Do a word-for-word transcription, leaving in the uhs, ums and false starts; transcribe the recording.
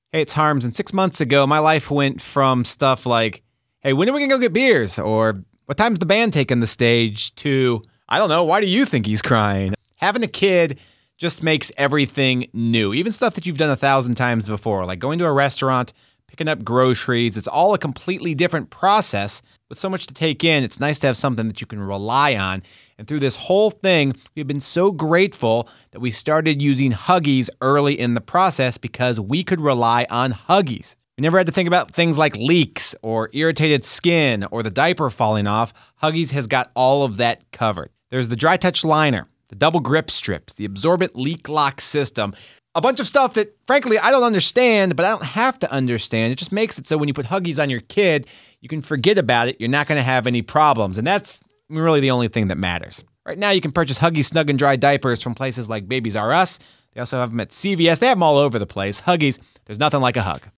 Hey, it's Harms, and six months ago, my life went from stuff like, hey, when are we going to go get beers? Or, what time's the band taking the stage? To, I don't know, why do you think he's crying? Having a kid just makes everything new. Even stuff that you've done a thousand times before, like going to a restaurant, picking up groceries. It's all a completely different process. With so much to take in, it's nice to have something that you can rely on. And through this whole thing, we've been so grateful that we started using Huggies early in the process because we could rely on Huggies. We never had to think about things like leaks or irritated skin or the diaper falling off. Huggies has got all of that covered. There's the Dry Touch Liner, the double grip strips, the absorbent leak lock system, a bunch of stuff that, frankly, I don't understand, but I don't have to understand. It just makes it so when you put Huggies on your kid, you can forget about it. You're not going to have any problems, and that's really the only thing that matters. Right now, you can purchase Huggies Snug and Dry diapers from places like Babies R Us. They also have them at C V S. They have them all over the place. Huggies, there's nothing like a hug.